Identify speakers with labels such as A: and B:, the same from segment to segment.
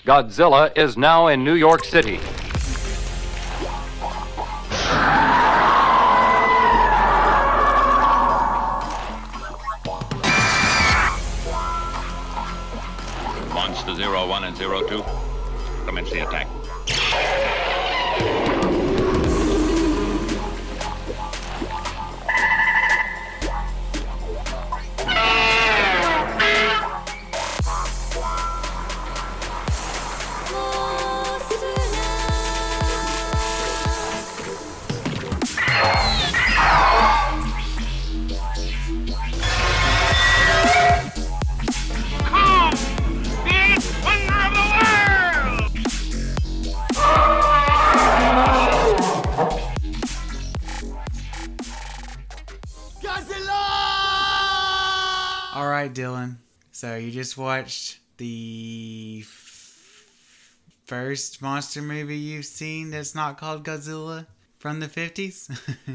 A: Godzilla is now in New York City.
B: Monster 01 and 02, commence the attack.
C: Alright, Dylan. So you just watched the first monster movie you've seen that's not called Godzilla from the 50s?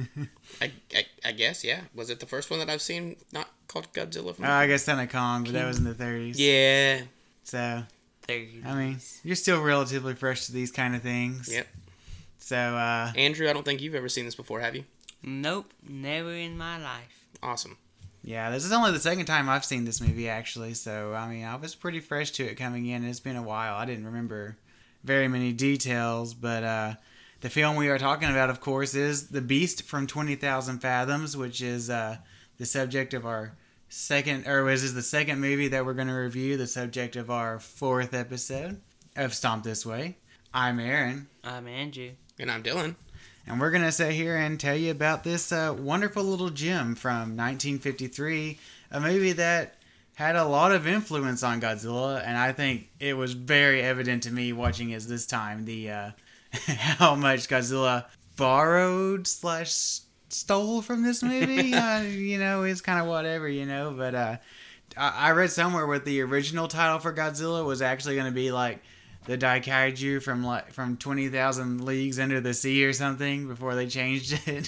D: I guess, yeah. Was it the first one that I've seen not called Godzilla? From
C: I guess Son of Kong, but that was in the 30s.
D: Yeah.
C: So,
E: 30s.
C: I mean, you're still relatively fresh to these kind of things.
D: Yep.
C: So,
D: Andrew, I don't think you've ever seen this before, have you?
E: Nope, never in my life.
D: Awesome.
C: yeah, this is only the second time I've seen this movie, actually. So, I mean, I was pretty fresh to it coming in. It's been a while. I didn't remember very many details, but the film we are talking about, of course, is The Beast from 20,000 Fathoms, which is the subject of our second, or this is the second movie that we're going to review, the subject of our fourth episode of Stomp This Way. I'm Aaron.
E: I'm Andrew.
D: And I'm Dylan.
C: And we're going to sit here and tell you about this wonderful little gem from 1953, a movie that had a lot of influence on Godzilla, and I think it was very evident to me watching it this time, the how much Godzilla borrowed / stole from this movie. It's kind of whatever, but I read somewhere what the original title for Godzilla was actually going to be like the Daikaiju from 20,000 Leagues Under the Sea or something before they changed it.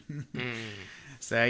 C: So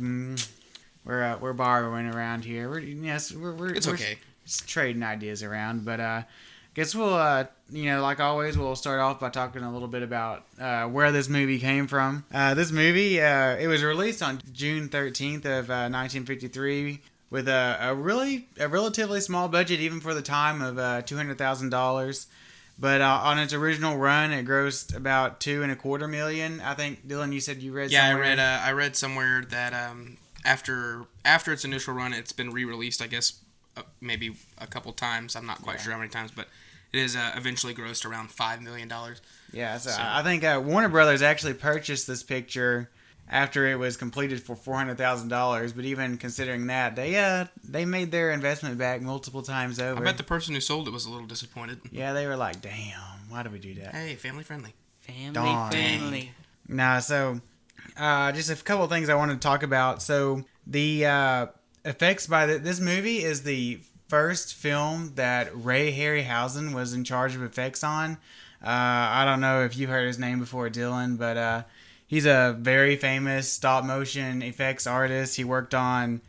C: we're borrowing around here. We're
D: It's okay.
C: Just trading ideas around, but guess we'll like always, we'll start off by talking a little bit about where this movie came from. This movie it was released on June 13th of 1953. With a relatively small budget, even for the time, of $200,000, but on its original run, it grossed about $2.25 million. I think, Dylan, you said you read.
D: Yeah,
C: somewhere?
D: I read somewhere that after its initial run, it's been re-released. I guess maybe a couple times. I'm not quite sure how many times, but it is eventually grossed around $5 million.
C: Yeah, so I think Warner Brothers actually purchased this picture after it was completed for $400,000, but even considering that, they made their investment back multiple times over.
D: I bet the person who sold it was a little disappointed.
C: Yeah, they were like, "Damn, why did we do that?"
D: Hey, family friendly.
C: Darn.
E: Family.
C: Nah, so just a couple of things I wanted to talk about. So the effects by this movie is the first film that Ray Harryhausen was in charge of effects on. I don't know if you've heard his name before, Dylan, but he's a very famous stop motion effects artist. He worked on,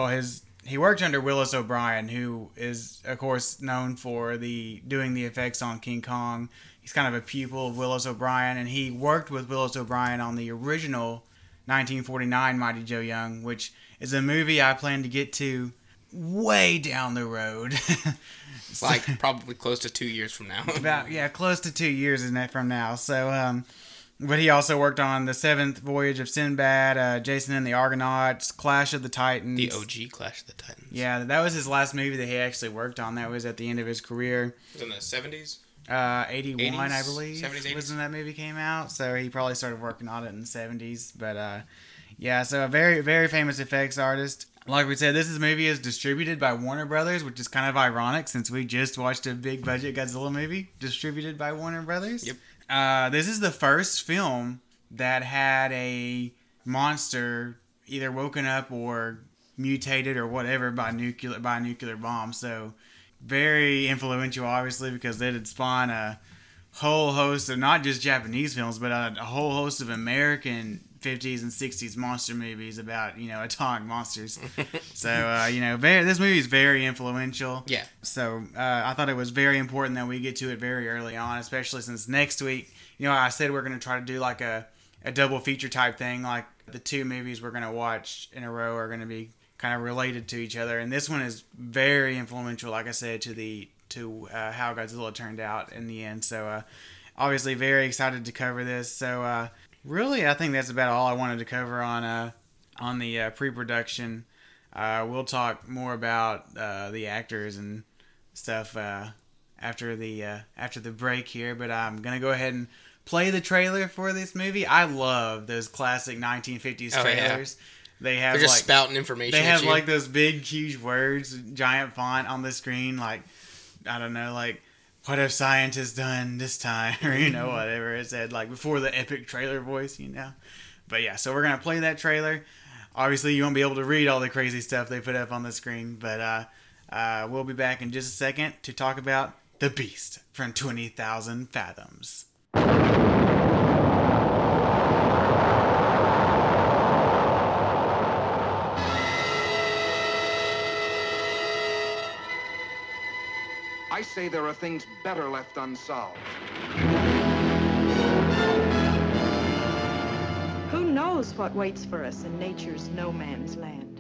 C: he worked under Willis O'Brien, who is, of course, known for doing the effects on King Kong. He's kind of a pupil of Willis O'Brien, and he worked with Willis O'Brien on the original 1949 Mighty Joe Young, which is a movie I plan to get to way down the road.
D: Like probably close to 2 years from now.
C: Close to 2 years from now. So, but he also worked on The Seventh Voyage of Sinbad, Jason and the Argonauts, Clash of the Titans.
D: The OG Clash of the Titans.
C: Yeah, that was his last movie that he actually worked on. That was at the end of his career.
D: It was in the 70s?
C: 81,
D: 80s,
C: I believe,
D: 70s, 80s?
C: was when that movie came out. So he probably started working on it in the 70s. But so a very, very famous effects artist. Like we said, this movie is distributed by Warner Brothers, which is kind of ironic since we just watched a big budget Godzilla movie distributed by Warner Brothers.
D: Yep.
C: This is the first film that had a monster either woken up or mutated or whatever by a nuclear bomb. So very influential, obviously, because they did spawn a whole host of not just Japanese films, but a whole host of American 50s and 60s monster movies about, atomic monsters. So, this movie is very influential.
D: Yeah.
C: So, I thought it was very important that we get to it very early on, especially since next week, I said we're going to try to do like a double feature type thing. Like the two movies we're going to watch in a row are going to be kind of related to each other. And this one is very influential, like I said, to how Godzilla turned out in the end. So, obviously very excited to cover this. So, really, I think that's about all I wanted to cover on the pre-production. We'll talk more about the actors and stuff after the break here. But I'm gonna go ahead and play the trailer for this movie. I love those classic 1950s trailers.
D: Yeah.
C: They're
D: just spouting information.
C: They
D: at
C: have
D: you.
C: like those big, huge words, giant font on the screen. Like, I don't know, like, what have scientists done this time? Or, whatever it said, like, before the epic trailer voice, But yeah, so we're going to play that trailer. Obviously, you won't be able to read all the crazy stuff they put up on the screen. But we'll be back in just a second to talk about The Beast from 20,000 Fathoms.
F: I say there are things better left unsolved.
G: Who knows what waits for us in nature's no man's land?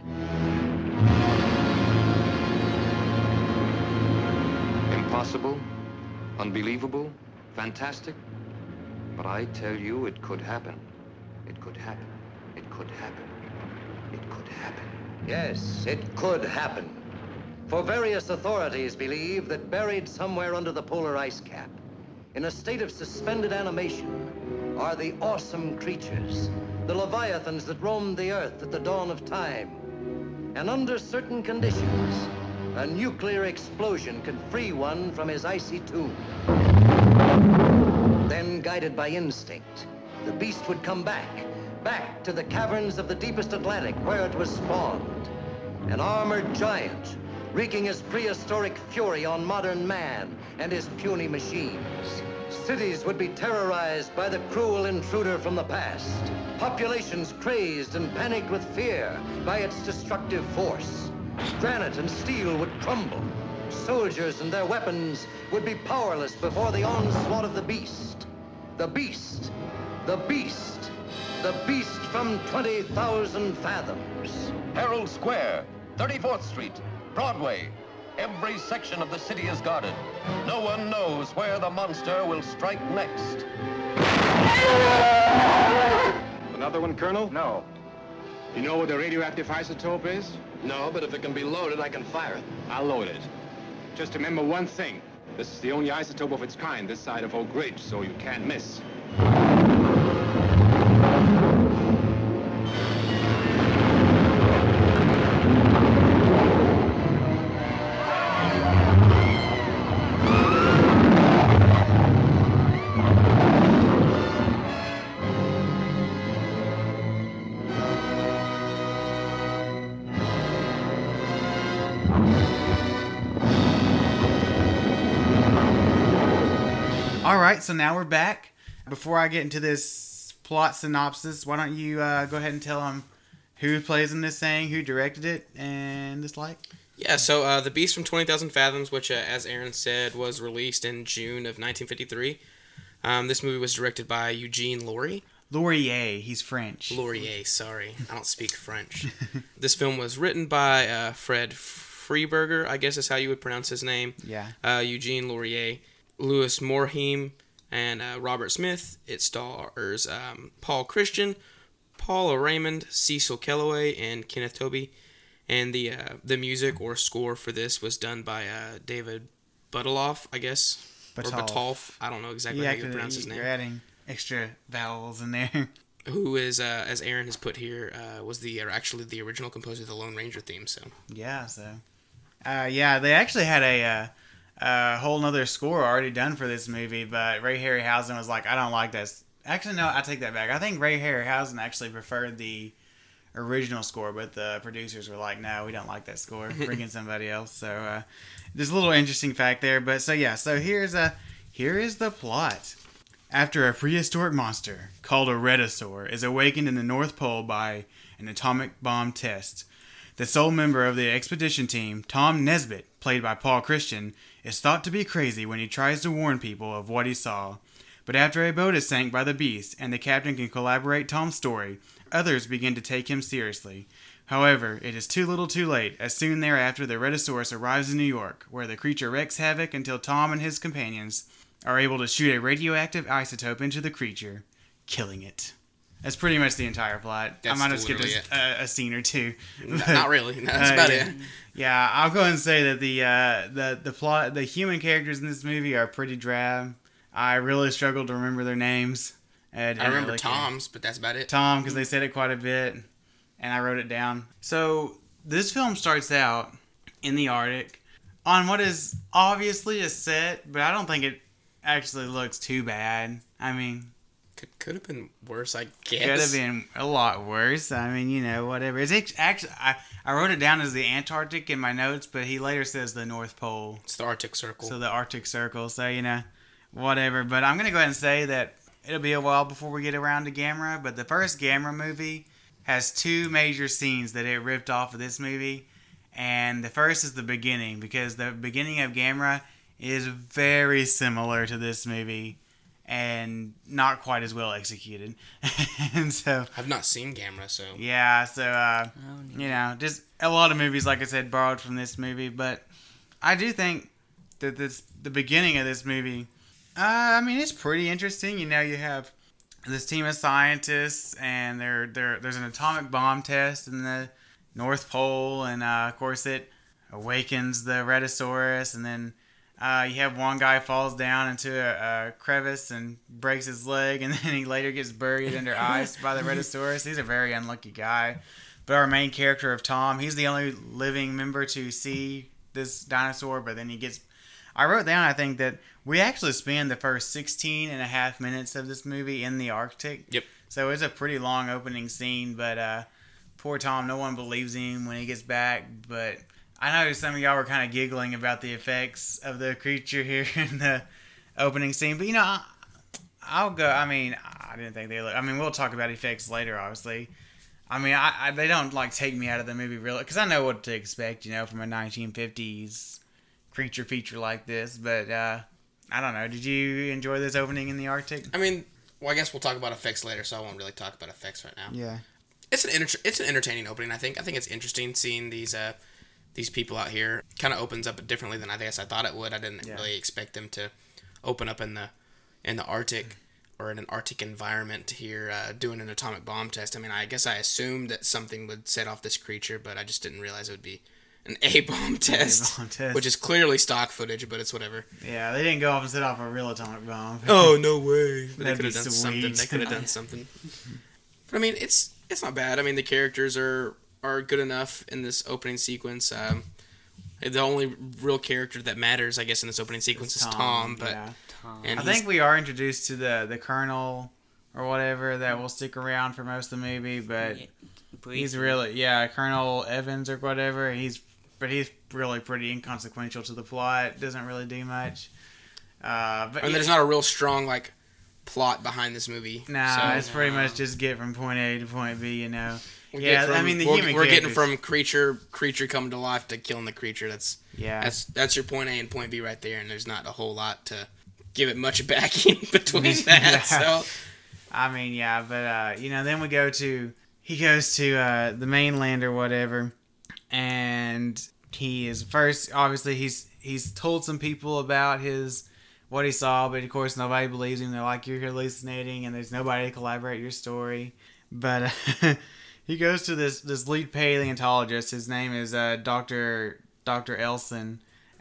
H: Impossible, unbelievable, fantastic. But I tell you, it could happen. It could happen. It could happen. It could happen.
I: Yes, it could happen. For various authorities believe that buried somewhere under the polar ice cap, in a state of suspended animation, are the awesome creatures, the leviathans that roamed the earth at the dawn of time. And under certain conditions, a nuclear explosion could free one from his icy tomb. Then, guided by instinct, the beast would come back to the caverns of the deepest Atlantic where it was spawned. An armored giant, wreaking his prehistoric fury on modern man and his puny machines. Cities would be terrorized by the cruel intruder from the past. Populations crazed and panicked with fear by its destructive force. Granite and steel would crumble. Soldiers and their weapons would be powerless before the onslaught of the beast. The beast. The beast. The beast from 20,000 fathoms.
J: Herald Square, 34th Street, Broadway. Every section of the city is guarded. No one knows where the monster will strike next.
F: Another one, Colonel?
J: No.
F: You know what the radioactive isotope is?
J: No, but if it can be loaded, I can fire it.
F: I'll load it. Just remember one thing. This is the only isotope of its kind this side of Oak Ridge, so you can't miss.
C: All right, so now we're back. Before I get into this plot synopsis, why don't you go ahead and tell them who plays in this thing, who directed it, and this like?
D: Yeah, so The Beast from 20,000 Fathoms, which, as Aaron said, was released in June of 1953. This movie was directed by Eugene Laurier.
C: Laurier, he's French.
D: Laurier, sorry. I don't speak French. This film was written by Fred Freiberger, I guess is how you would pronounce his name.
C: Yeah.
D: Eugene Laurier, Louis Morheim, and Robert Smith. It stars Paul Christian, Paula Raymond, Cecil Kellaway, and Kenneth Tobey. And the music or score for this was done by David Buttolph, I guess. Or Buttolph. I don't know exactly how you pronounce his name.
C: You're adding extra vowels in there.
D: Who is, as Aaron has put here, was actually the original composer of the Lone Ranger theme. So
C: yeah, they actually had a whole nother score already done for this movie, but Ray Harryhausen was like, I don't like this. Actually, no, I take that back. I think Ray Harryhausen actually preferred the original score, but the producers were like, no, we don't like that score. Bring in somebody else. So there's a little interesting fact there. But so here is the plot. After a prehistoric monster called a Rhedosaur is awakened in the North Pole by an atomic bomb test, the sole member of the expedition team, Tom Nesbitt, played by Paul Christian, is thought to be crazy when he tries to warn people of what he saw. But after a boat is sank by the beast and the captain can corroborate Tom's story, others begin to take him seriously. However, it is too little too late, as soon thereafter the Rhedosaurus arrives in New York, where the creature wreaks havoc until Tom and his companions are able to shoot a radioactive isotope into the creature, killing it. That's pretty much the entire plot.
D: That's
C: I might have skipped
D: literally
C: a scene or two.
D: Not really. No, that's about it.
C: Yeah, I'll go ahead and say that the plot, the human characters in this movie are pretty drab. I really struggled to remember their names.
D: I remember Tom's, but that's about it.
C: Tom, because they said it quite a bit, and I wrote it down. So this film starts out in the Arctic on what is obviously a set, but I don't think it actually looks too bad. I mean,
D: could have been worse, I guess.
C: Could have been a lot worse. I mean, you know, whatever. It's actually I wrote it down as the Antarctic in my notes, but he later says the North Pole.
D: It's the Arctic Circle.
C: So the Arctic Circle. So, you know, whatever. But I'm gonna go ahead and say that it'll be a while before we get around to Gamera. But the first Gamera movie has two major scenes that it ripped off of this movie, and the first is the beginning, because the beginning of Gamera is very similar to this movie and not quite as well executed. And so
D: I've not seen Gamera, so
C: yeah, so you know, just a lot of movies, like I said, borrowed from this movie. But I do think that the beginning of this movie, I mean, it's pretty interesting. You know, you have this team of scientists, and there's an atomic bomb test in the North Pole, and of course it awakens the Rhedosaurus, and then you have one guy falls down into a crevice and breaks his leg, and then he later gets buried under ice by the Rhedosaurus. He's a very unlucky guy. But our main character of Tom, he's the only living member to see this dinosaur, but then he gets... I wrote down, I think, that we actually spend the first 16 and a half minutes of this movie in the Arctic.
D: Yep.
C: So it's a pretty long opening scene, but poor Tom, no one believes him when he gets back, but... I know some of y'all were kind of giggling about the effects of the creature here in the opening scene, but you know, I'll go. I mean, I didn't think they look. I mean, we'll talk about effects later, obviously. I mean, they don't like take me out of the movie really, because I know what to expect, you know, from a 1950s creature feature like this. But I don't know. Did you enjoy this opening in the Arctic?
D: I mean, well, I guess we'll talk about effects later, so I won't really talk about effects right now.
C: Yeah,
D: it's an entertaining opening. I think it's interesting seeing these people out here. Kind of opens up differently than I guess I thought it would. I didn't really expect them to open up in the Arctic or in an Arctic environment here doing an atomic bomb test. I mean, I guess I assumed that something would set off this creature, but I just didn't realize it would be an A-bomb test, which is clearly stock footage, but it's whatever.
C: Yeah, they didn't go off and set off a real atomic bomb.
D: Oh, no way. But they
C: That'd
D: could have
C: be
D: done
C: sweet.
D: something. They could have done something. But I mean, it's not bad. I mean, the characters are good enough in this opening sequence. The only real character that matters, I guess, in this opening sequence is Tom. But
C: yeah.
D: And
C: I think we are introduced to the Colonel or whatever that will stick around for most of the movie, but he's really Colonel Evans or whatever. He's really pretty inconsequential to the plot. Doesn't really do much. But
D: there's not a real strong like plot behind this movie.
C: Nah, it's pretty much just get from point A to point B. You know.
D: We're
C: Human
D: getting from creature coming to life to killing the creature. That's your point A and point B right there, and there's not a whole lot to give it much backing between that.
C: Yeah.
D: So,
C: I mean, yeah, but you know, then he goes to the mainland or whatever, and he is first. Obviously, he's told some people about what he saw, but of course nobody believes him. They're like, you're hallucinating, and there's nobody to collaborate your story. But he goes to this lead paleontologist. His name is Dr. Elson,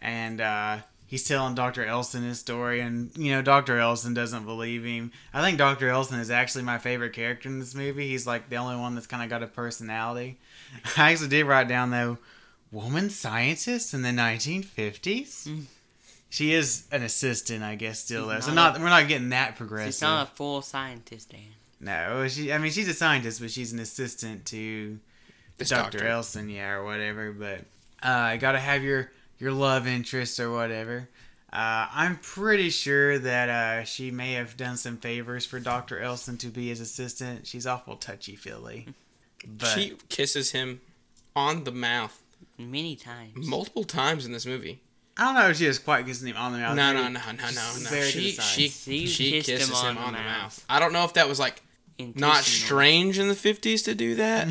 C: and he's telling Dr. Elson his story, and you know, Dr. Elson doesn't believe him. I think Dr. Elson is actually my favorite character in this movie. He's like the only one that's kind of got a personality. I actually did write down though, woman scientist in the 1950s. She is an assistant, I guess, still though. So we're not getting that progressive.
E: She's not a full scientist, Dan.
C: No, she's a scientist, but she's an assistant to Dr. Elson, or whatever. But gotta have your love interest or whatever. I'm pretty sure that she may have done some favors for Dr. Elson to be his assistant. She's awful touchy-feely. But
D: She kisses him on the mouth
E: Many times.
D: multiple times in this movie.
C: I don't know if she was quite kissing him on the mouth.
D: No.
C: Very to the
D: She
C: side.
E: Kissed
D: kisses
E: him
D: him
E: on
D: on
E: the
D: the
E: mouth.
D: mouth. I don't know if that was like not
E: Intentional.
D: strange in the 50s to do that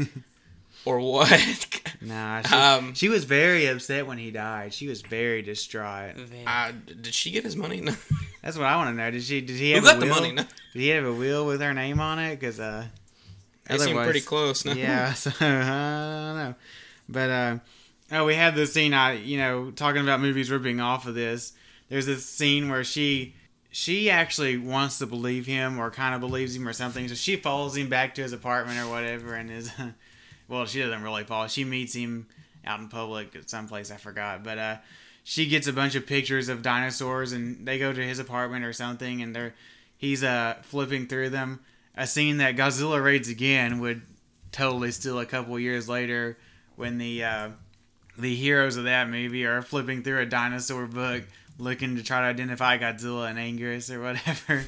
D: or what.
C: Nah, she was very upset when he died. She was very distraught.
D: Did she get his money? No.
C: That's what I want to know. Did he
D: Who
C: have
D: got
C: a
D: the
C: will?
D: money? No.
C: Did he have a will with her name on it? Because
D: They seem pretty close. No?
C: Yeah, so I don't know. But we have this scene. Talking about movies ripping off of this. There's this scene where she actually wants to believe him, or kind of believes him, or something. So she follows him back to his apartment or whatever, and is well, she doesn't really follow. She meets him out in public at some place, I forgot. But she gets a bunch of pictures of dinosaurs, and they go to his apartment or something, and he's flipping through them. A scene that Godzilla Raids Again would totally steal a couple years later, when the heroes of that movie are flipping through a dinosaur book looking to try to identify Godzilla and Angus or whatever.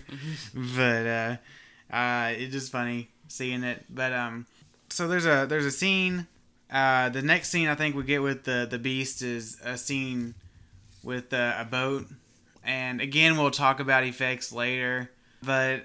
C: But it's just funny seeing it. But so there's a scene. The next scene I think we get with the Beast is a scene with a boat, and again we'll talk about effects later. But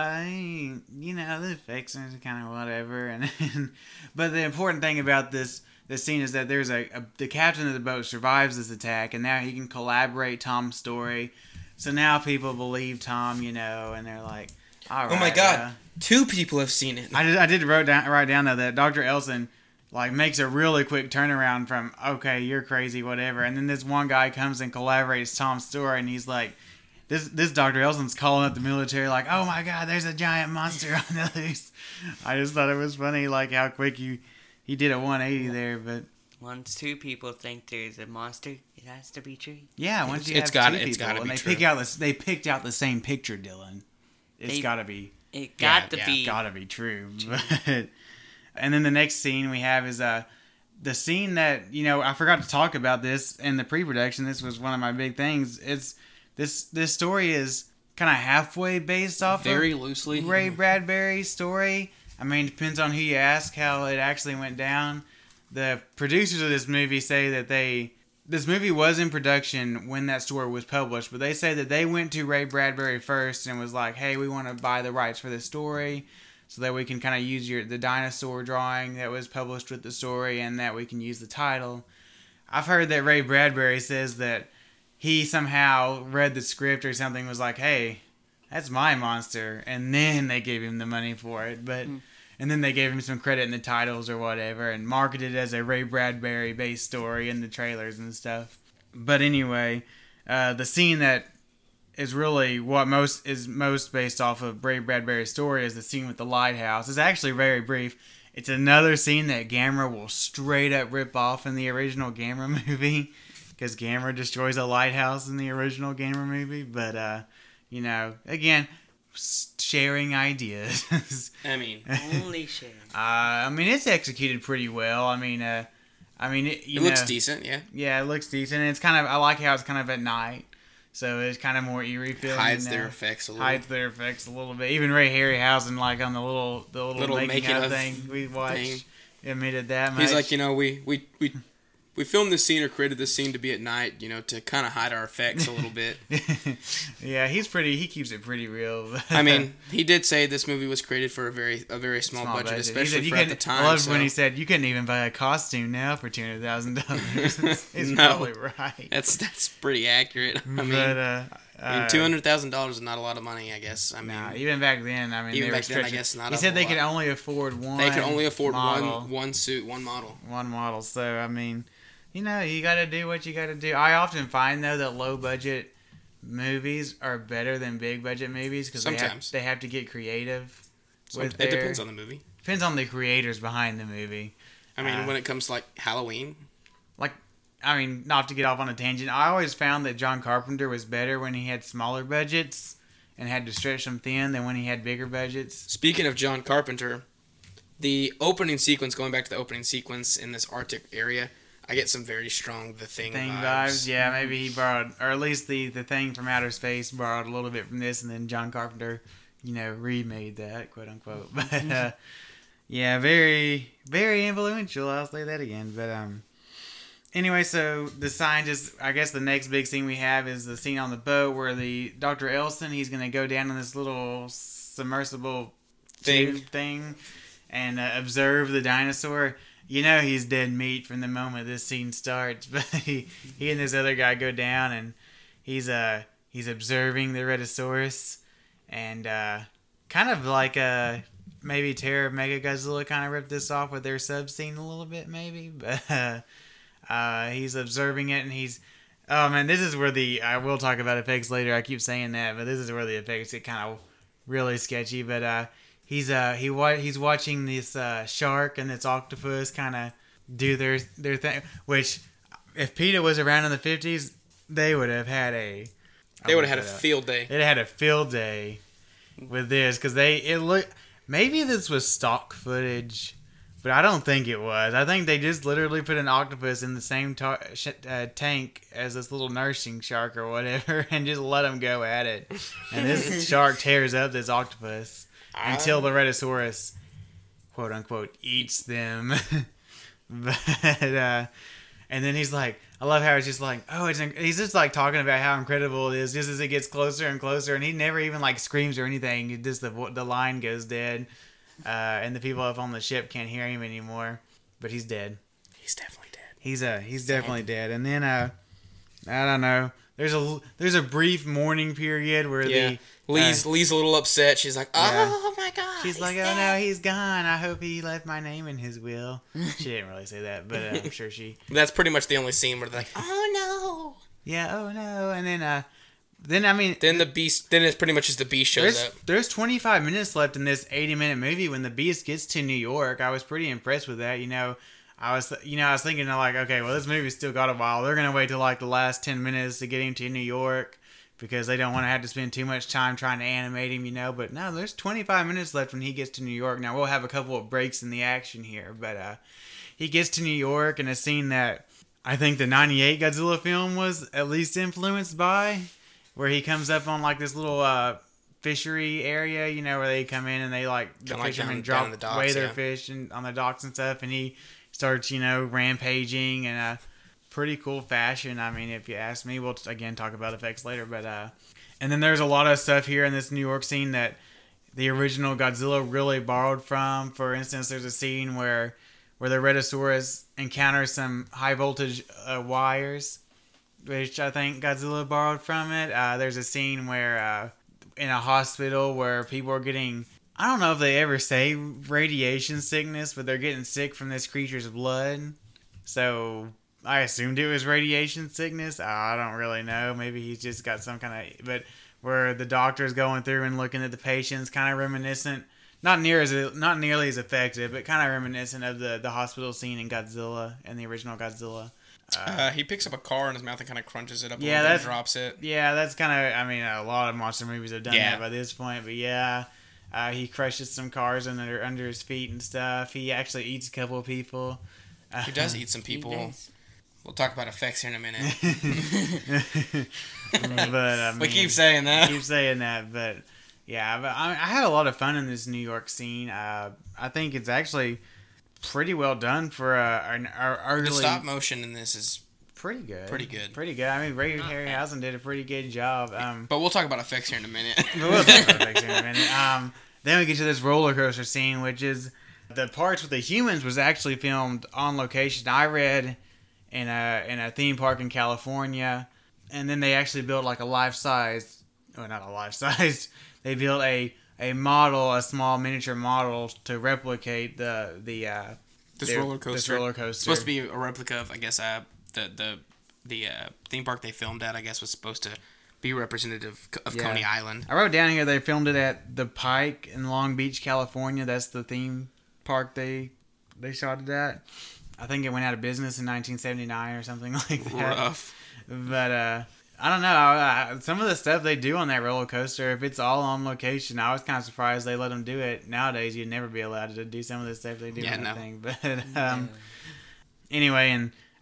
C: the effects are kind of whatever. And but the important thing about this scene is that there's the captain of the boat survives this attack, and now he can collaborate Tom's story. So now people believe Tom, and they're like, all right.
D: Oh my God, 2 people have seen it.
C: I did write down though that Dr. Elson makes a really quick turnaround from, okay, you're crazy, whatever, and then this one guy comes and collaborates Tom's story, and he's like, this Dr. Elson's calling up the military like, oh my God, there's a giant monster on the loose. I just thought it was funny, how quick he did a 180 there. But
E: once 2 people think there's a monster, it has to be true.
C: Yeah, once you have 2 people, and they picked out the same picture, Dylan. It's got to be.
E: It got to be.
C: Got to be true. But, and then the next scene we have is the scene that I forgot to talk about this in the pre-production. This was one of my big things. It's this story is kind of halfway based off
D: very
C: of
D: loosely
C: Ray Bradbury's story. I mean, depends on who you ask how it actually went down. The producers of this movie say that this movie was in production when that story was published, but they say that they went to Ray Bradbury first and was like, hey, we want to buy the rights for this story so that we can kind of use the dinosaur drawing that was published with the story, and that we can use the title. I've heard that Ray Bradbury says that he somehow read the script or something, was like, hey, that's my monster, and then they gave him the money for it. But and then they gave him some credit in the titles or whatever, and marketed it as a Ray Bradbury based story in the trailers and stuff. But anyway, the scene that is really what is most based off of Ray Bradbury's story is the scene with the lighthouse. It's actually very brief. It's another scene that Gamera will straight up rip off in the original Gamera movie, because Gamera destroys a lighthouse in the original Gamera movie. But again, sharing ideas.
E: Only sharing.
C: It's executed pretty well. It
D: looks decent, yeah.
C: Yeah, it looks decent. And it's kind of, I like how it's kind of at night, so it's kind of more eerie feeling.
D: Hides their effects a little.
C: Bit. Even Ray Harryhausen, on the little making of thing we watched, admitted that much.
D: He's like, we filmed this scene or created this scene to be at night, to kind of hide our effects a little bit.
C: Yeah, he keeps it pretty real.
D: He did say this movie was created for a very small budget, especially for at the time.
C: I loved when he said, you couldn't even buy a costume now for $200,000. He's probably right.
D: That's pretty accurate. $200,000 is not a lot of money, I guess.
C: Even back then,
D: I guess not.
C: He said they could only afford one.
D: They could only afford
C: model.
D: one suit, one model.
C: One model. So you got to do what you got to do. I often find though that low budget movies are better than big budget movies because they have to get creative.
D: It depends on the movie.
C: Depends on the creators behind the movie.
D: When it comes to Halloween.
C: Not to get off on a tangent, I always found that John Carpenter was better when he had smaller budgets and had to stretch them thin than when he had bigger budgets.
D: Speaking of John Carpenter, the opening sequence, going back to the opening sequence in this Arctic area, I get some very strong The Thing
C: vibes. Yeah, maybe he borrowed, or at least the Thing from Outer Space borrowed a little bit from this, and then John Carpenter, remade that, quote unquote. But yeah, very, very influential. I'll say that again. But anyway, so the scientist, I guess the next big scene we have is the scene on the boat where the Dr. Elson, he's gonna go down in this little submersible thing and observe the dinosaur. He's dead meat from the moment this scene starts. But he and this other guy go down, and he's observing the Rhedosaurus, and kind of like maybe Terror of Mechagodzilla kind of ripped this off with their sub scene a little bit, maybe. But he's observing it, and he's, oh man, this is where I will talk about effects later. I keep saying that, but this is where the effects get kind of really sketchy. But he's watching this shark and this octopus kind of do their thing. Which, if PETA was around in the 50s, they would have had a
D: field day.
C: They'd had a field day with this, because maybe this was stock footage, but I don't think it was. I think they just literally put an octopus in the same tank as this little nursing shark or whatever, and just let them go at it. And this shark tears up this octopus until the Rhedosaurus, quote unquote, eats them. But and then he's like, I love how it's just like, he's just like talking about how incredible it is just as it gets closer and closer, and he never even like screams or anything. It just the line goes dead. And the people up on the ship can't hear him anymore, but he's dead.
D: He's definitely dead.
C: He's definitely dead. And then I don't know. There's a brief mourning period where
D: Lee's a little upset. She's like, oh my god.
C: She's like, oh no, he's gone. I hope he left my name in his will. She didn't really say that, but I'm sure she.
D: That's pretty much the only scene where they're like, oh no.
C: Yeah, oh no, and then
D: the Beast. Then it's pretty much just the Beast shows up.
C: There's 25 minutes left in this 80-minute movie when the Beast gets to New York. I was pretty impressed with that. I was thinking like, okay, well, this movie's still got a while. They're gonna wait till like the last 10 minutes to get him to New York because they don't want to have to spend too much time trying to animate him, But no, there's 25 minutes left when he gets to New York. Now we'll have a couple of breaks in the action here, but he gets to New York in a scene that I think the '98 Godzilla film was at least influenced by. Where he comes up on like this little fishery area, where they come in and they the fishermen drop away their fish on the docks and stuff, and he starts, rampaging in a pretty cool fashion. I mean, if you ask me, we'll again talk about effects later, but and then there's a lot of stuff here in this New York scene that the original Godzilla really borrowed from. For instance, there's a scene where the Rhedosaurus encounters some high voltage wires, which I think Godzilla borrowed from it. There's a scene where in a hospital where people are getting, I don't know if they ever say radiation sickness, but they're getting sick from this creature's blood. So I assumed it was radiation sickness. I don't really know. Maybe he's just got some kind of, but where the doctor's going through and looking at the patients, kind of reminiscent, not nearly as effective, but kind of reminiscent of the hospital scene in Godzilla and the original Godzilla.
D: He picks up a car in his mouth and kind of crunches it up a little bit and drops it.
C: Yeah, that's kind of, a lot of monster movies have done that by this point, but yeah, he crushes some cars under his feet and stuff. He actually eats a couple of people.
D: He does eat some people. We'll talk about effects here in a minute.
C: But
D: we keep saying that.
C: But yeah, but I had a lot of fun in this New York scene. I think it's actually pretty well done for an early.
D: The stop motion in this is
C: pretty good.
D: I
C: mean, Ray Harryhausen did a pretty good job.
D: But we'll talk about effects here in a minute.
C: Then we get to this roller coaster scene, which is the parts with the humans was actually filmed on location. I read in a theme park in California, and then they actually built like a life-size, well, not a life-size. They built a model, a small miniature model to replicate this roller coaster. This roller coaster.
D: It's supposed to be a replica of, I guess, the theme park they filmed at. I guess was supposed to be representative of Coney Island.
C: I wrote down here they filmed it at the Pike in Long Beach, California. That's the theme park they shot it at. I think it went out of business in 1979 or something like that.
D: Rough.
C: But I don't know. Some of the stuff they do on that roller coaster, if it's all on location, I was kind of surprised they let them do it. Nowadays, you'd never be allowed to do some of the stuff they do on the thing. But anyway, and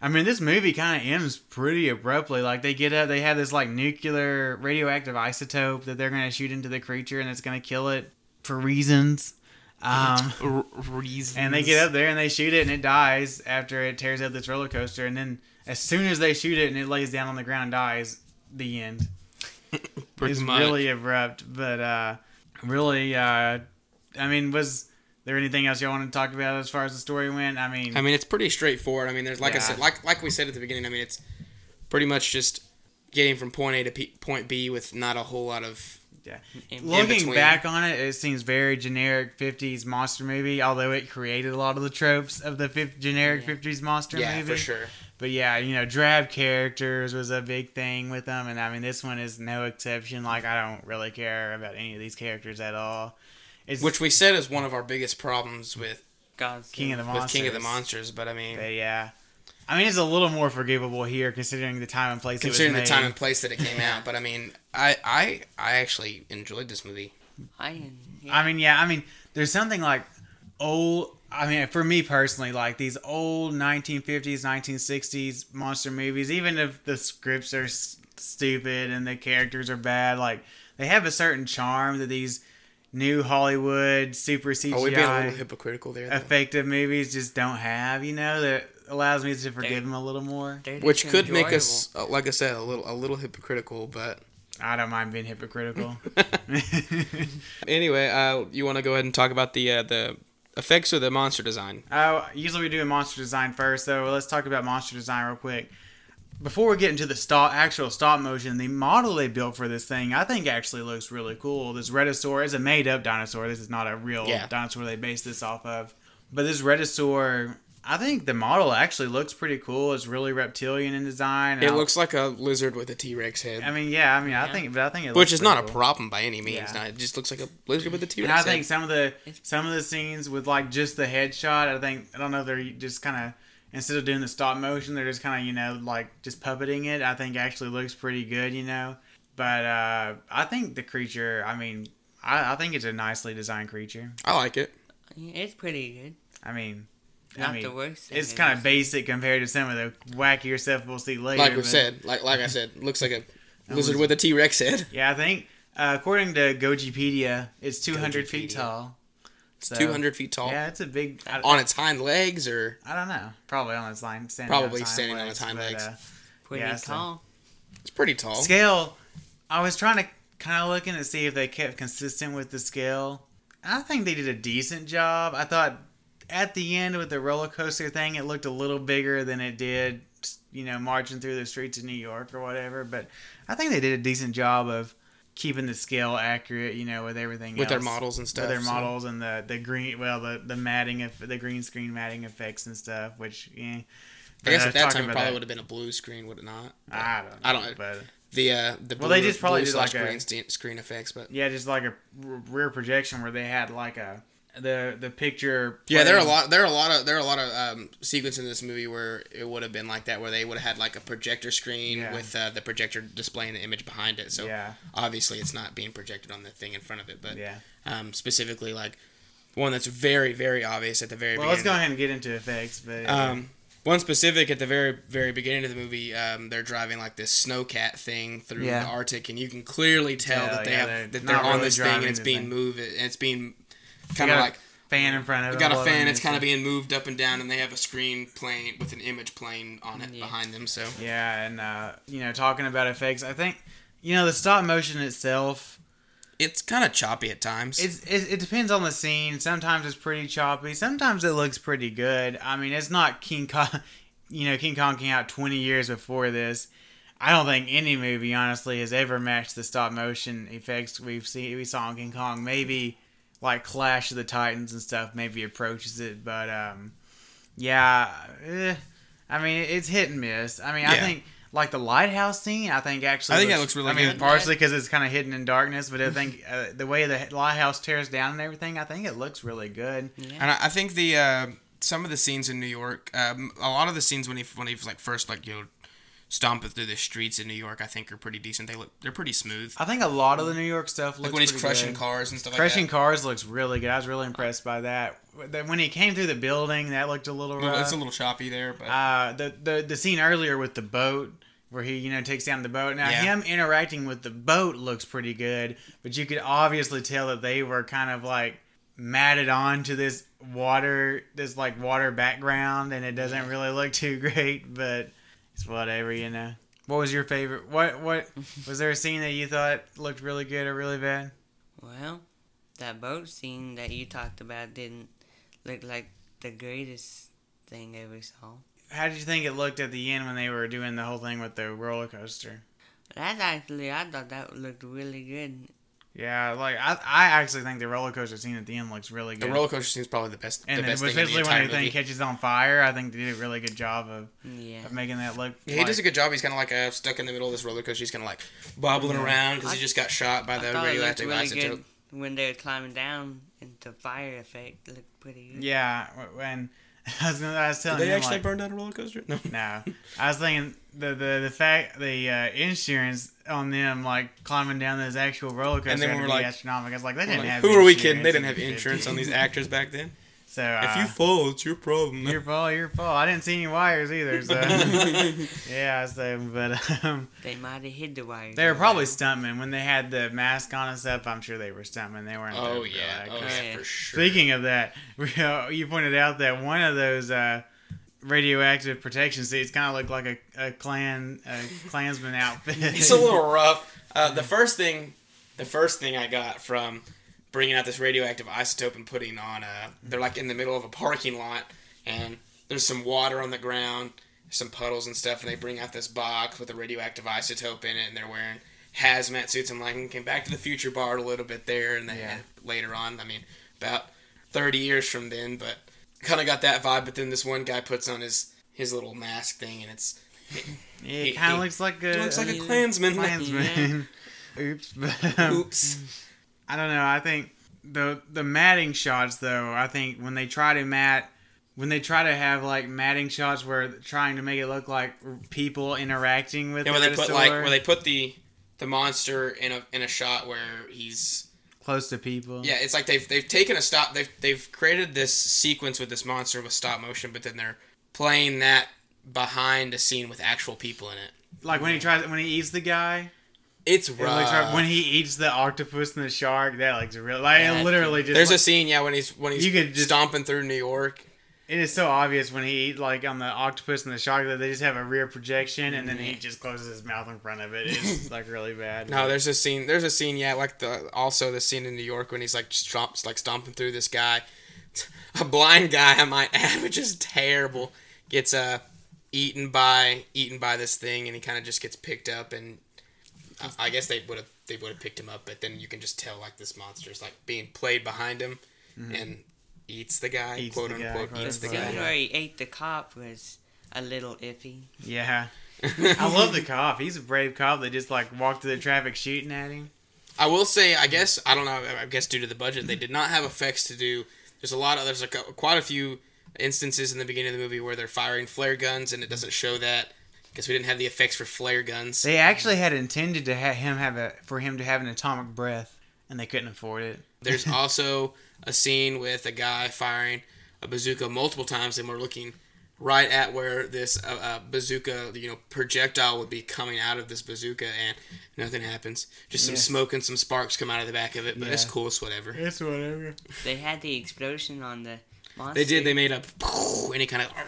C: I mean, this movie kind of ends pretty abruptly. Like, they get up, they have this, like, nuclear radioactive isotope that they're going to shoot into the creature, and it's going to kill it for reasons.
D: Reasons.
C: And they get up there, and they shoot it, and it dies after it tears up this roller coaster. And then, as soon as they shoot it, and it lays down on the ground and dies, the end. It's really abrupt, but, really, I mean, was there anything else y'all want to talk about as far as the story went? I mean,
D: it's pretty straightforward. I mean, there's I said, like we said at the beginning. I mean, it's pretty much just getting from point A to point B with not a whole lot of.
C: Yeah. Looking back on it, it seems very generic 50s monster movie, although it created a lot of the tropes of the generic 50s monster movie.
D: Yeah, for sure.
C: But yeah, you know, drab characters was a big thing with them, and I mean, this one is no exception. Like, I don't really care about any of these characters at all.
D: Which we said is one of our biggest problems with
C: King of the Monsters.
D: But I mean,
C: yeah, I mean, it's a little more forgivable here considering the time and place.
D: Considering the time and place that it came out, but I mean, I actually enjoyed this movie.
C: I mean, there's something like old. I mean, for me personally, like these old 1950s, 1960s monster movies, even if the scripts are stupid and the characters are bad, like they have a certain charm that these new Hollywood super CGI
D: we're being a little hypocritical there,
C: effective movies just don't have, you know, that allows me to forgive them a little more.
D: Which could make us, like I said, a little hypocritical, but
C: I don't mind being hypocritical.
D: Anyway, you want to go ahead and talk about the effects or the monster design?
C: Usually we do a monster design first, so let's talk about monster design real quick. Before we get into the actual stop motion, the model they built for this thing, I think actually looks really cool. This Rhedosaur is a made-up dinosaur. This is not a real dinosaur they based this off of. But this Rhedosaur, I think the model actually looks pretty cool. It's really reptilian in design.
D: It looks like a lizard with a T-Rex head.
C: I mean, I think it looks
D: which is not
C: cool.
D: A problem by any means. Yeah. It just looks like a lizard with a T-Rex
C: head.
D: head.
C: I think some of the scenes with like just the headshot, I don't know if they're just kind of, instead of doing the stop motion, they're just kind of, you know, like just puppeting it. I think actually looks pretty good, you know. But I think the creature, I mean, I think it's a nicely designed creature.
D: I like it.
E: It's pretty good.
C: I mean,
E: the worst.
C: It's kind of basic compared to some of the wackier stuff we'll see later.
D: Like we said, like I said, looks like a lizard with a T-Rex head.
C: Yeah, I think according to Gojipedia, it's 200 feet tall.
D: It's 200 feet tall.
C: Yeah, it's a big.
D: On its hind legs, or
C: I don't know. Probably on its line.
D: Standing on its hind legs.
E: Pretty tall.
D: It's pretty tall.
C: Scale. I was trying to kind of looking to see if they kept consistent with the scale. I think they did a decent job. I thought at the end with the roller coaster thing, it looked a little bigger than it did, you know, marching through the streets of New York or whatever. But I think they did a decent job of keeping the scale accurate, you know, with everything
D: with
C: else.
D: Their models and stuff.
C: With their models and the green, the matting, the green screen matting effects and stuff. Which, yeah.
D: I guess at that time it probably would have been a blue screen, would it not?
C: But I don't know. But
D: the blue,
C: they just probably did like
D: green screen effects, but
C: yeah, just like a rear projection where they had like the picture.
D: Yeah, there are a lot of sequences in this movie where it would have been like that, where they would have had like a projector screen with the projector displaying the image behind it. So obviously it's not being projected on the thing in front of it, but specifically like one that's very, very obvious at the very beginning.
C: Let's go ahead and get into effects, but
D: one specific at the very, very beginning of the movie, they're driving like this snowcat thing through the Arctic, and you can clearly tell that they're on
C: really
D: this thing and it's being moved, and it's being kind of like
C: fan in front of it.
D: Got a fan. It's kind of being moved up and down, and they have a screen playing with an image playing on it behind them. So
C: and you know, talking about effects, I think, you know, the stop motion itself,
D: it's kind of choppy at times.
C: It depends on the scene. Sometimes it's pretty choppy. Sometimes it looks pretty good. I mean, it's not King Kong. You know, King Kong came out 20 years before this. I don't think any movie, honestly, has ever matched the stop motion effects we saw in King Kong. Maybe like Clash of the Titans and stuff maybe approaches it, but I mean, it's hit and miss. I mean, I think like the lighthouse scene, I think that looks really good. I mean, partially because it's kind of hidden in darkness, but I think the way the lighthouse tears down and everything, I think it looks really good.
D: Yeah. And I think the some of the scenes in New York, a lot of the scenes when he like first like, you know, stomping through the streets in New York, I think, are pretty decent. They're pretty smooth.
C: I think a lot of the New York stuff looks
D: Like when he's
C: pretty
D: crushing
C: good.
D: cars and stuff
C: Crushing
D: like that.
C: cars looks really good. I was really impressed by that. When he came through the building, that looked a little rough.
D: It's a little choppy there, but
C: The scene earlier with the boat, where he takes down the boat. Now
D: Yeah.
C: him interacting with the boat looks pretty good, but you could obviously tell that they were kind of like matted on to this water background, and it doesn't really look too great, but it's whatever, What was your favorite? What was there a scene that you thought looked really good or really bad?
E: Well, that boat scene that you talked about didn't look like the greatest thing I ever saw.
C: How did you think it looked at the end when they were doing the whole thing with the roller coaster?
E: I thought that looked really good.
C: Yeah, like I actually think the roller coaster scene at the end looks really good.
D: the roller coaster scene is probably the best.
C: And
D: the best thing in
C: especially
D: the
C: when
D: entire
C: the thing
D: movie.
C: catches on fire, I think they did a really good job of making that look.
D: Yeah, he does a good job. He's kind of like stuck in the middle of this roller coaster. He's kind of like bobbling around because he just got shot by the radioactive isotope.
E: Good when they were climbing down into fire effect. It looked pretty good.
C: Yeah, when I was telling
D: Did they
C: him,
D: actually
C: like,
D: burn down a roller coaster? No.
C: No, I was thinking the insurance on them like climbing down this actual roller coaster
D: And then
C: had
D: we
C: to
D: were
C: be
D: like,
C: astronomical. I was like, they didn't have.
D: Who are we
C: insurance
D: kidding? They didn't
C: in
D: have
C: the
D: insurance on
C: 50s.
D: these actors back then.
C: So
D: if you fall, it's your problem.
C: Your fault. I didn't see any wires either. So yeah, but
E: they might have hid the wires.
C: they were probably stuntmen when they had the mask on and stuff. I'm sure they were stuntmen. They weren't.
D: Oh
C: there
D: yeah,
C: for
D: yeah, for sure.
C: Speaking of that, you pointed out that one of those radioactive protection suits kind of looked like a Klansman outfit.
D: It's a little rough. The first thing I got from bringing out this radioactive isotope and putting on they're like in the middle of a parking lot and there's some water on the ground, some puddles and stuff, and they bring out this box with a radioactive isotope in it, and they're wearing hazmat suits. I'm like, came Back to the Future borrowed a little bit there, and then later on, I mean, about 30 years from then, but kind of got that vibe. But then this one guy puts on his little mask thing, and
C: it kind of looks like
D: a Klansman.
C: Klansman. Oops.
D: Oops.
C: I don't know. I think the matting shots, though, I think when they try to have like matting shots where they're trying to make it look like people interacting with
D: where they put the monster in a shot where he's
C: close to people.
D: Yeah, it's like they've taken a stop. They've created this sequence with this monster with stop motion, but then they're playing that behind a scene with actual people in it.
C: Like when he eats the guy.
D: It's rough.
C: It looks rough. When he eats the octopus and the shark, that looks real. Like it literally just.
D: There's a scene, when he's stomping through New York.
C: It is so obvious when he eats like on the octopus and the shark that they just have a rear projection, and then he just closes his mouth in front of it. It's like really bad.
D: No, there's a scene, like the scene in New York when he's like stomping through this guy, a blind guy, I might add, which is terrible. Gets eaten by this thing, and he kind of just gets picked up, and I guess they would have picked him up, but then you can just tell like this monster's like being played behind him, and eats the guy, quote unquote, eats the guy.
E: Where he ate the cop was a little iffy.
C: Yeah, I love the cop. He's a brave cop that just like walked through the traffic shooting at him.
D: I will say, I guess due to the budget, they did not have effects to do. There's quite a few instances in the beginning of the movie where they're firing flare guns, and it doesn't show that. Because we didn't have the effects for flare guns.
C: They actually had intended to have him to have an atomic breath, and they couldn't afford it.
D: There's also a scene with a guy firing a bazooka multiple times, and we're looking right at where this bazooka, projectile would be coming out of this bazooka, and nothing happens. Just some smoke and some sparks come out of the back of it, but it's cool. It's whatever.
C: It's whatever.
E: They had the explosion on the monster.
D: They did. They made a any kind of.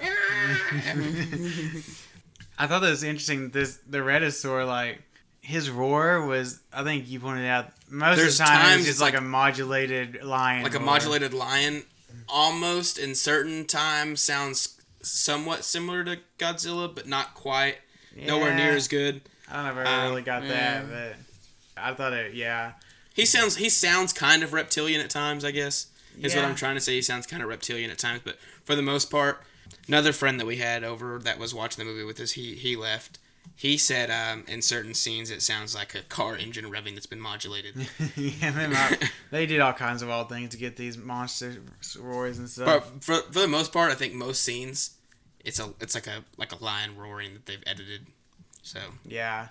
C: I thought that was interesting. The Redosaur, like, his roar was, I think you pointed out, most of the time it was just like a modulated lion.
D: Like a modulated lion, almost in certain times sounds somewhat similar to Godzilla, but not quite. Yeah. Nowhere near as good.
C: I don't know if I really got that, but I thought it,
D: He sounds kind of reptilian at times, I guess, is what I'm trying to say. He sounds kind of reptilian at times, but for the most part, another friend that we had over that was watching the movie with us, he left. He said in certain scenes it sounds like a car engine revving that's been modulated.
C: They did all kinds of odd things to get these monster roars and stuff.
D: But for the most part, I think most scenes, it's like a lion roaring that they've edited So
C: Yeah.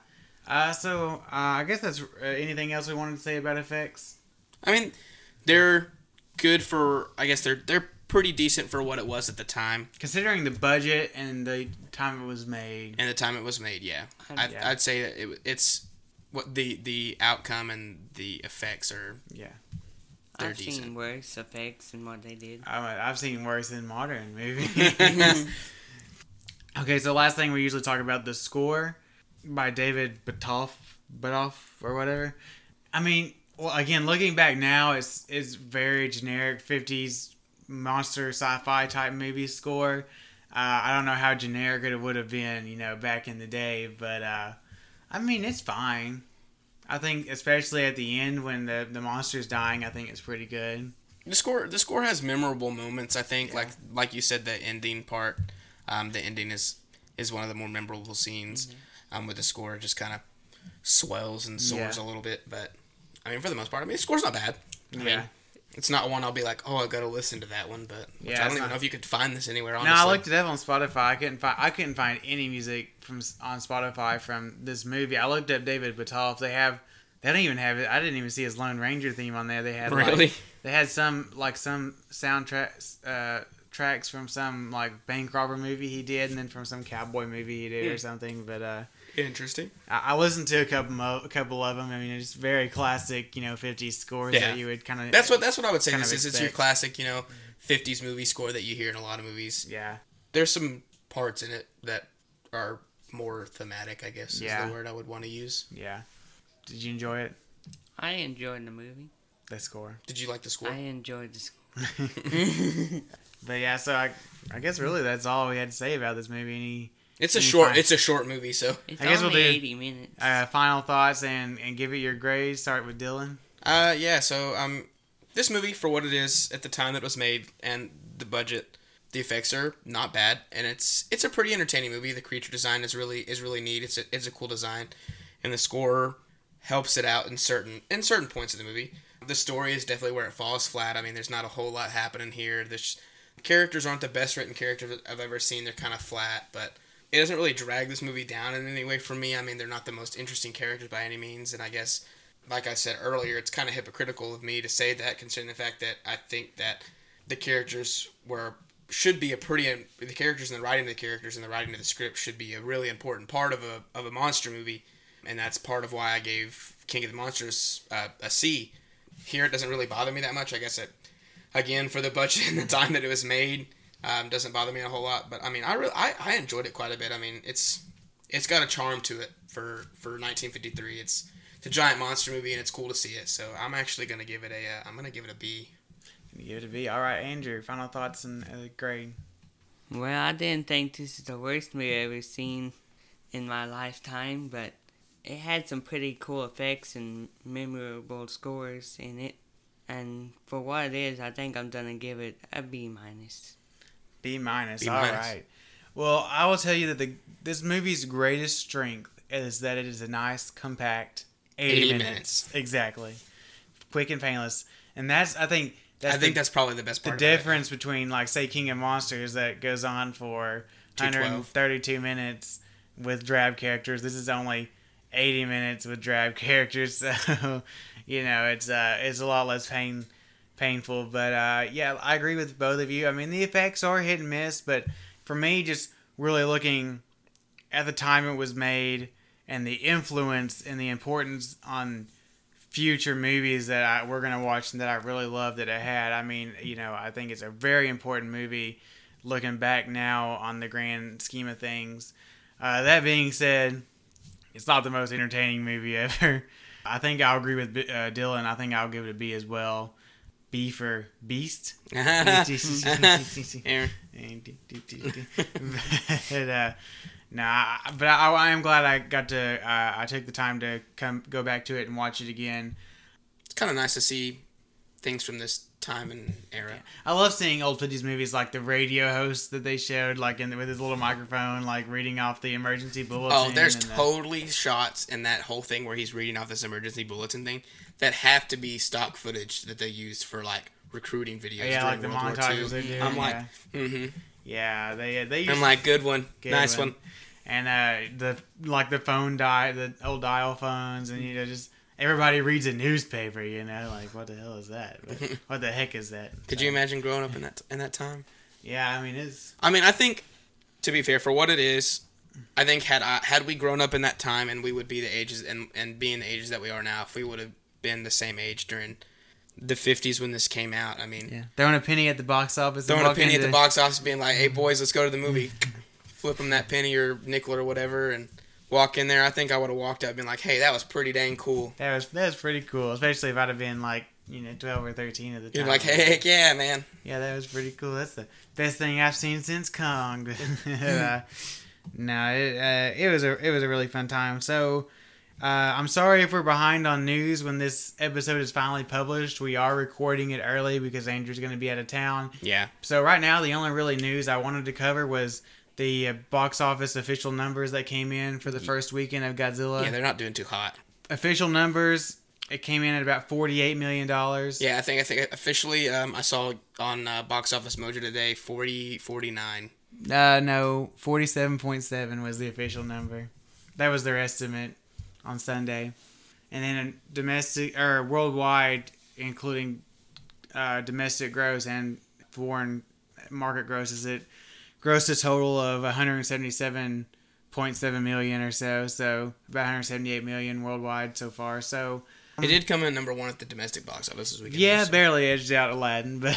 C: I guess that's anything else we wanted to say about effects?
D: I mean, they're good for. I guess they're pretty decent for what it was at the time.
C: Considering the budget and the time it was made.
D: And the time it was made, yeah. I'd say that it's what the outcome and the effects are.
C: Yeah.
E: I've seen worse effects than what they did.
C: I've seen worse in modern movies. Okay, so last thing we usually talk about, the score by David Batoff or whatever. I mean, well, again, looking back now, it's very generic 50s monster sci-fi type movie score. I don't know how generic it would have been, back in the day, but I mean, it's fine. I think, especially at the end when the monster's dying, I think it's pretty good.
D: The score has memorable moments. I think, like you said, the ending part. The ending is one of the more memorable scenes. With the score, it just kind of swells and soars a little bit. But I mean, for the most part, the score's not bad. I mean, it's not one I'll be like, oh, I gotta listen to that one. But I don't even know if you could find this anywhere. Honestly.
C: No, I looked it up on Spotify. I couldn't find any music on Spotify from this movie. I looked up David Batoff. They don't even have it. I didn't even see his Lone Ranger theme on there. They had they had some soundtracks tracks from some bank robber movie he did, and then from some cowboy movie he did or something. But
D: interesting. I
C: listened to a couple of them. I mean, it's very classic, 50s scores that you would kind of.
D: That's what I would say. It's your classic, 50s movie score that you hear in a lot of movies.
C: Yeah.
D: There's some parts in it that are more thematic, I guess, is the word I would want to use.
C: Yeah. Did you enjoy it?
E: I enjoyed the movie.
C: The score.
D: Did you like the score?
E: I enjoyed the score.
C: But yeah, so I guess really that's all we had to say about this movie.
D: It's a short movie, so
E: I guess we'll do 80 minutes.
C: Final thoughts and give it your grades. Start with Dylan.
D: So this movie, for what it is at the time that it was made and the budget, the effects are not bad, and it's a pretty entertaining movie. The creature design is really neat. It's a cool design, and the score helps it out in certain points of the movie. The story is definitely where it falls flat. I mean, there's not a whole lot happening here. The characters aren't the best written characters I've ever seen. They're kind of flat, but it doesn't really drag this movie down in any way for me. I mean, they're not the most interesting characters by any means, and I guess, like I said earlier, it's kind of hypocritical of me to say that, considering the fact that I think that the characters should be the characters and the writing of the characters and the writing of the script should be a really important part of a monster movie, and that's part of why I gave King of the Monsters a C. Here, it doesn't really bother me that much. I guess again, for the budget and the time that it was made, doesn't bother me a whole lot. But I mean, I enjoyed it quite a bit. I mean, it's got a charm to it for 1953. It's a giant monster movie, and it's cool to see it. So I'm actually gonna give it a B.
C: You give it a B. All right, Andrew. Final thoughts and grade.
E: Well, I didn't think this is the worst movie I've ever seen in my lifetime, but it had some pretty cool effects and memorable scores in it. And for what it is, I think I'm going to give it a B-.
C: B-. All right. Well, I will tell you that this movie's greatest strength is that it is a nice, compact 80 minutes. Exactly. Quick and painless. And I think that's probably the best part. The difference between, say, King of Monsters that goes on for 132 minutes with drab characters. This is only 80 minutes with drab characters, so it's a lot less painful. But yeah, I agree with both of you. I mean, the effects are hit and miss, but for me, just really looking at the time it was made and the influence and the importance on future movies that we're gonna watch and that I really love that it had. I mean, I think it's a very important movie. Looking back now on the grand scheme of things. That being said, it's not the most entertaining movie ever. I think I'll agree with Dylan. I think I'll give it a B as well. B for Beast. But I am glad I got to. I took the time to go back to it and watch it again.
D: It's kind of nice to see things from this time and era. Yeah.
C: I love seeing old 50s movies, like the radio host that they showed, with his little microphone, reading off the emergency bulletin.
D: Oh, there's totally shots in that whole thing where he's reading off this emergency bulletin thing that have to be stock footage that they used for recruiting videos.
C: Yeah, like the montages they do.
D: I'm like,
C: Yeah, they used.
D: I'm like, good one, nice one.
C: and the phone the old dial phones, and just everybody reads a newspaper. Like what the hell is that? What the heck is that?
D: Could you imagine growing up in that time?
C: Yeah, I mean it's.
D: I mean, I think to be fair, for what it is, I think had we grown up in that time and we would be the ages and being the ages that we are now, if we would have been the same age during the 50s when this came out, I mean,
C: throwing a penny at the box office,
D: being like, "Hey boys, let's go to the movie." Flip them that penny or nickel or whatever, and walk in there. I think I would have walked up and been like, "Hey, that was pretty dang cool."
C: That was pretty cool, especially if I'd have been like 12 or 13 at the time.
D: You're like, "Hey, heck yeah, man!"
C: Yeah, that was pretty cool. That's the best thing I've seen since Kong. No, it was a really fun time. So. I'm sorry if we're behind on news when this episode is finally published. We are recording it early because Andrew's going to be out of town.
D: Yeah.
C: So right now, the only really news I wanted to cover was the box office official numbers that came in for the first weekend of Godzilla.
D: Yeah, they're not doing too hot.
C: Official numbers, it came in at about $48 million.
D: Yeah, I think officially, I saw on Box Office Mojo today, 49.
C: No, 47.7 was the official number. That was their estimate on Sunday. And then domestic or worldwide, including domestic gross and foreign market grosses, it grossed a total of 177.7 million or so. So about 178 million worldwide so far. So
D: it did come in number one at the domestic box office this weekend.
C: Yeah, barely edged out Aladdin, but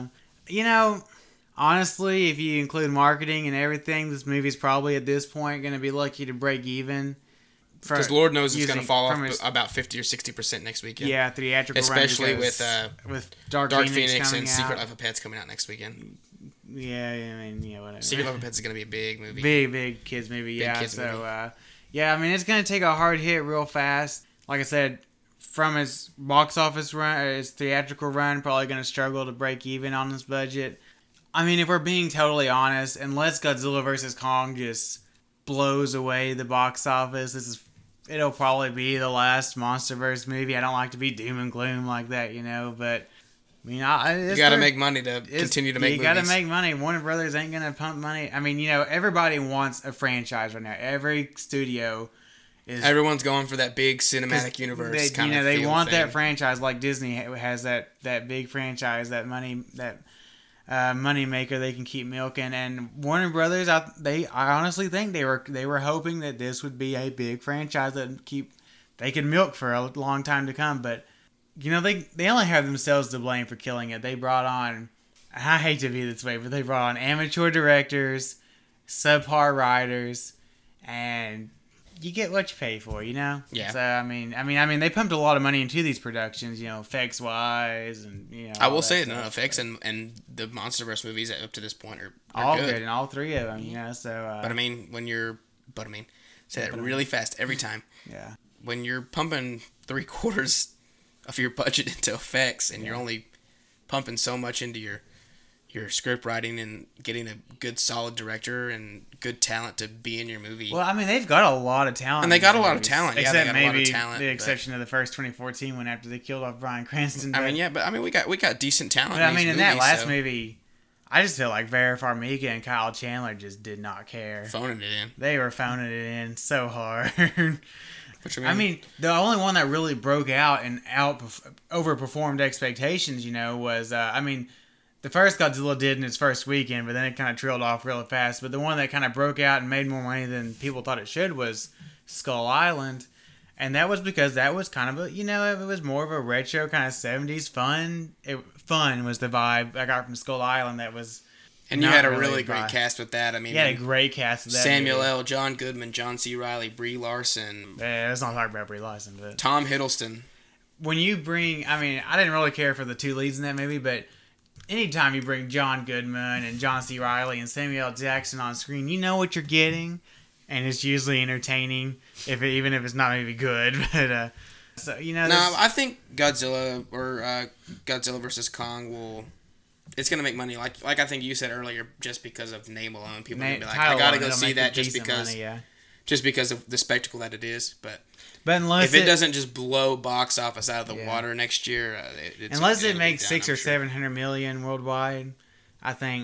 C: honestly, if you include marketing and everything, this movie's probably at this point going to be lucky to break even.
D: Because Lord knows it's going to fall off about 50 or 60% next weekend.
C: Yeah, theatrical
D: especially
C: run
D: with
C: Dark
D: Phoenix and
C: out.
D: Secret Life of Pets coming out next weekend.
C: Yeah, I mean, whatever.
D: Secret Life of Pets is going to be a big movie.
C: Big kids movie, yeah. Movie. I mean, it's going to take a hard hit real fast. Like I said, from its box office run, its theatrical run, probably going to struggle to break even on this budget. I mean, if we're being totally honest, unless Godzilla vs. Kong just blows away the box office, it'll probably be the last MonsterVerse movie. I don't like to be doom and gloom like that, but I mean,
D: you got to make money to continue to make movies.
C: You got to make money. Warner Brothers ain't going to pump money. I mean, everybody wants a franchise right now. Every studio is.
D: Everyone's going for that big cinematic universe kind of
C: they want
D: thing.
C: that franchise like Disney has that big franchise, that money maker they can keep milking. And Warner Brothers, I honestly think they were hoping that this would be a big franchise that they could milk for a long time to come. But they only have themselves to blame for killing it. They brought on, I hate to be this way, but they brought on amateur directors, subpar writers, and you get what you pay for,
D: Yeah.
C: So I mean, they pumped a lot of money into these productions, effects wise, and
D: I will say that effects and the MonsterVerse movies up to this point are
C: all
D: good,
C: and all three of them, So,
D: but I mean, say that really fast every time.
C: Yeah.
D: When you're pumping 3/4 of your budget into effects and you're only pumping so much into your script writing and getting a good solid director and good talent to be in your movie.
C: Well, I mean, they've got a lot of talent.
D: And they got a lot of talent.
C: Except
D: they got
C: maybe
D: a lot of talent,
C: the exception of the first 2014 one after they killed off Bryan Cranston.
D: We got decent talent.
C: But in that last movie, I just feel like Vera Farmiga and Kyle Chandler just did not care.
D: Phoning it in.
C: They were phoning it in so hard.
D: What you mean?
C: I mean, the only one that really broke out and overperformed expectations, was the first Godzilla did in its first weekend, but then it kind of trailed off real fast. But the one that kind of broke out and made more money than people thought it should was Skull Island. And that was because that was kind of it was more of a retro kind of 70s fun. Fun was the vibe I got from Skull Island that was.
D: And you had a really great cast with that. I mean,
C: you had a great cast with that.
D: Samuel L., John Goodman, John C. Reilly, Brie Larson.
C: Yeah, let's not talk about Brie Larson. But
D: Tom Hiddleston.
C: When you bring, I didn't really care for the two leads in that movie, but anytime you bring John Goodman and John C. Reilly and Samuel L. Jackson on screen, you know what you're getting, and it's usually entertaining, even if it's not maybe good. But
D: I think Godzilla or Godzilla vs. Kong will. It's gonna make money, like I think you said earlier, just because of name alone. People are gonna be like, I gotta go see that just because, just because of the spectacle that it is. But
C: unless
D: if it doesn't just blow box office out of the water next year,
C: unless it makes 600 or 700 million worldwide, I think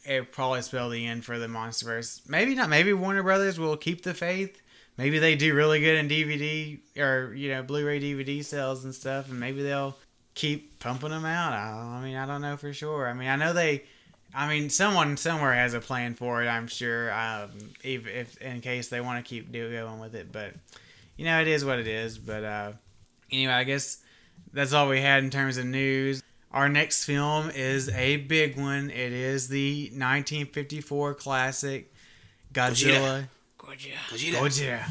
C: it probably spell the end for the MonsterVerse. Maybe not. Maybe Warner Brothers will keep the faith. Maybe they do really good in DVD or Blu-ray DVD sales and stuff, and maybe they'll keep pumping them out. I don't know for sure. Someone somewhere has a plan for it, I'm sure. If in case they want to keep going with it, but it is what it is. But anyway, I guess that's all we had in terms of news. Our next film is a big one. It is the 1954 classic Godzilla. Gojira.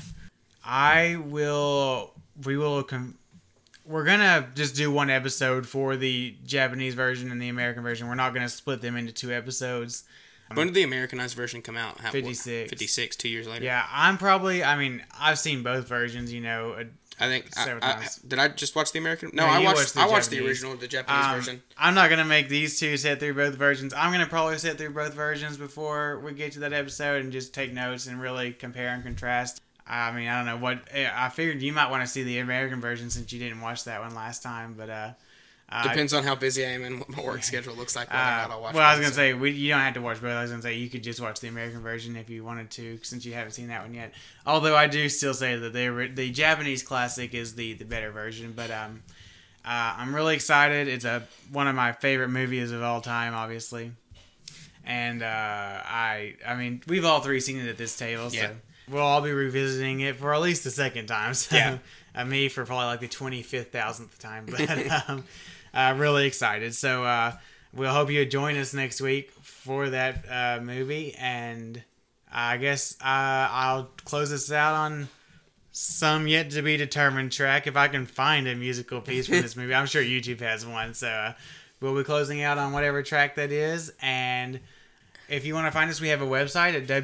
C: We're gonna just do one episode for the Japanese version and the American version. We're not gonna split them into 2 episodes.
D: When did the Americanized version come out?
C: 56.
D: 56, 2 years later.
C: Yeah, I've seen both versions,
D: I think
C: several times.
D: Did I just watch the American? No,
C: No,
D: I
C: you
D: watched
C: watched
D: the
C: the
D: original, the Japanese version.
C: I'm not gonna make these two sit through both versions. I'm gonna probably sit through both versions before we get to that episode and just take notes and really compare and contrast. I don't know what I figured you might want to see the American version since you didn't watch that one last time, but
D: depends on how busy I am and what my work schedule looks like. I'll watch.
C: Well, I was gonna say you don't have to watch both. I was gonna say you could just watch the American version if you wanted to, since you haven't seen that one yet. Although I do still say that the Japanese classic is the better version. But I'm really excited. It's one of my favorite movies of all time, obviously. And we've all three seen it at this table, so we'll all be revisiting it for at least the second time. So, me for probably like the 25,000th time. But really excited. So we'll hope you join us next week for that movie. And I guess I'll close this out on some yet to be determined track if I can find a musical piece from this movie. I'm sure YouTube has one. So we'll be closing out on whatever track that is. And if you want to find us, we have a website at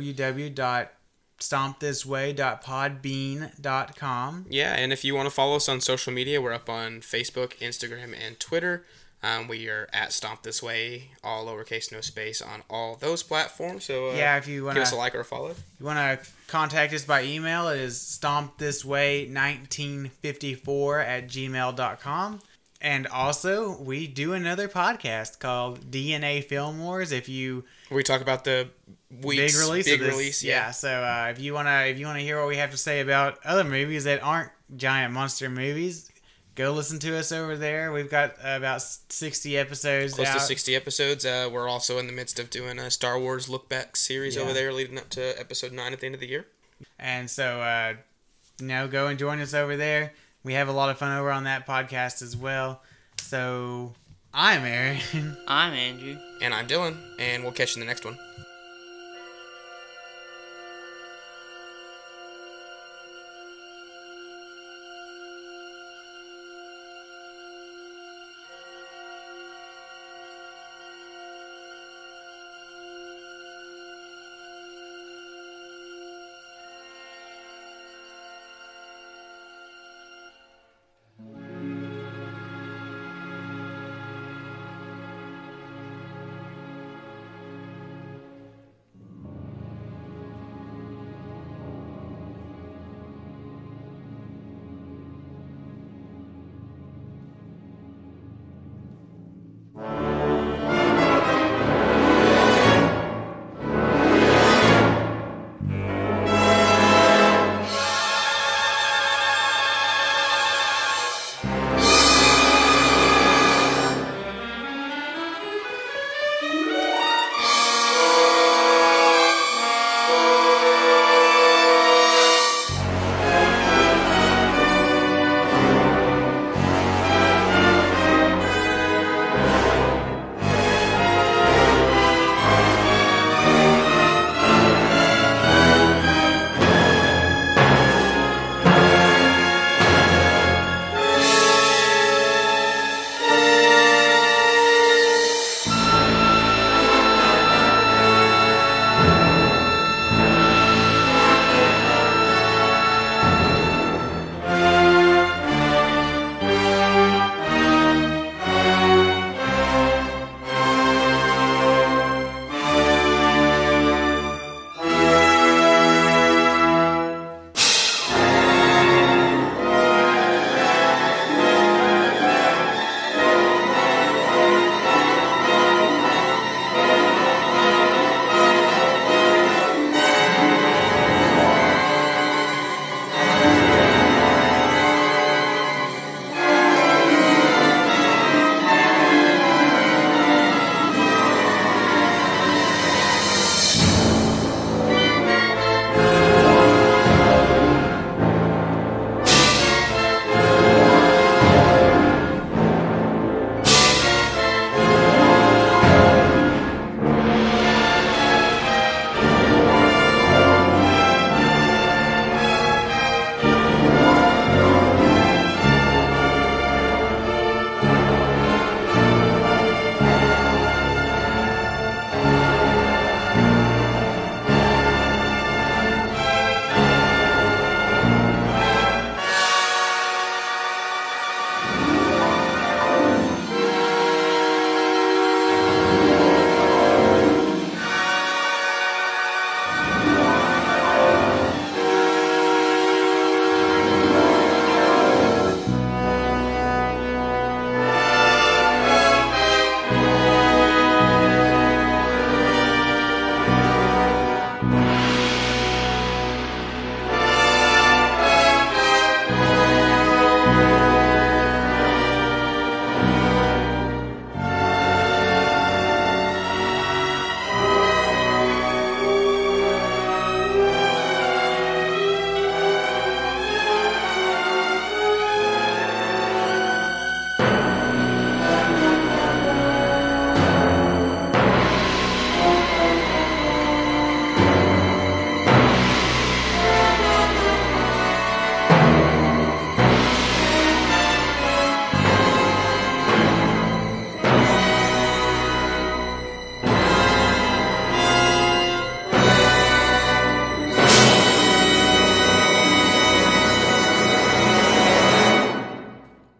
C: www.stompthisway.podbean.com.
D: Yeah, and if you want to follow us on social media, we're up on Facebook, Instagram, and Twitter. We are at Stomp This Way, all lowercase, no space, on all those platforms. So
C: if you want
D: give us a like or a follow.
C: If you want to contact us by email, it is stompthisway1954@gmail.com. And also, we do another podcast called DNA Film Wars.
D: We talk about the week's big release.
C: Yeah. So if you wanna hear what we have to say about other movies that aren't giant monster movies, go listen to us over there. We've got about 60 episodes.
D: Close to 60 episodes. We're also in the midst of doing a Star Wars look back series over there, leading up to episode 9 at the end of the year.
C: And so, go and join us over there. We have a lot of fun over on that podcast as well. So, I'm Aaron.
E: I'm Andrew.
D: And I'm Dylan. And we'll catch you in the next one.